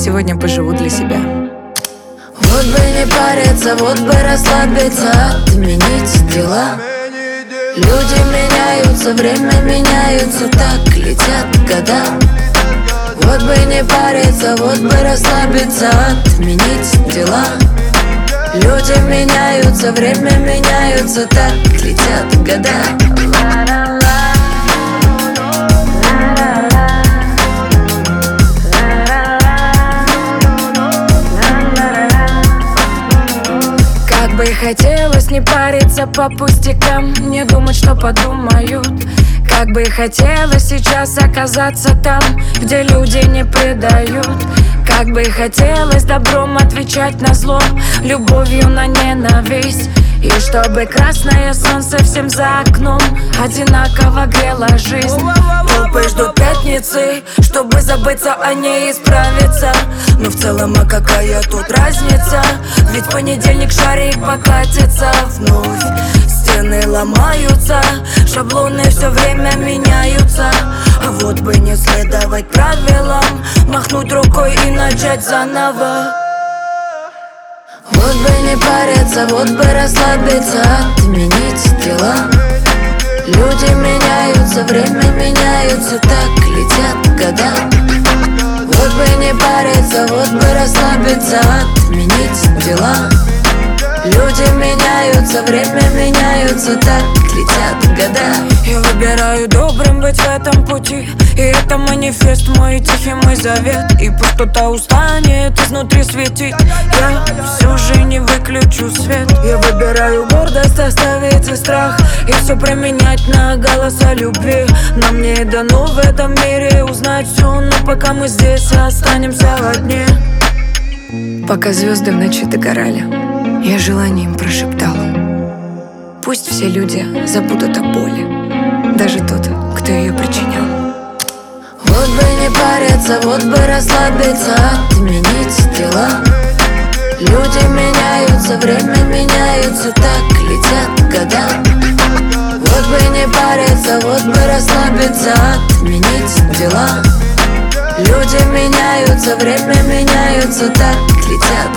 сегодня поживу для себя. Вот бы не париться, вот бы расслабиться, отменить дела. Люди меняются, время меняются, так летят года. Вот бы не париться, вот бы расслабиться, отменить дела. Люди меняются, время меняются, так летят года. Как бы хотелось не париться по пустякам, не думать, что подумают. Как бы хотелось сейчас оказаться там, где люди не предают. Как бы хотелось добром отвечать на зло, любовью на ненависть. И чтобы красное солнце всем за окном одинаково грело жизнь. Толпы ждут пятницы, чтобы забыться о ней и справиться. Но в целом, а какая тут разница? Ведь в понедельник шарик покатится вновь. Стены ломаются, шаблоны все время меняются. А вот бы не следовать правилам, махнуть рукой и начать заново. Вот бы не париться, вот бы расслабиться, отменить дела. Люди меняются, время меняются, так летят года. Вот бы не париться, вот бы расслабиться, отменить дела. Люди меняются, время меняются, так летят года. Я выбираю добрым быть в этом пути, и это манифест, мой тихий мой завет. И пусть кто-то устанет изнутри светить, я все же не выключу свет. Я выбираю гордость оставить и страх, и все променять на голоса любви. Нам не дано в этом мире узнать все, но пока мы здесь останемся одни. Пока звезды в ночи догорали, я желанием прошептала: пусть все люди забудут о боли, даже тот, кто ее причинял. Вот бы не париться, вот бы расслабиться, отменить дела. Люди меняются, время меняются, так летят года. Вот бы не париться, вот бы расслабиться, отменить дела. Люди меняются, время меняются, так летят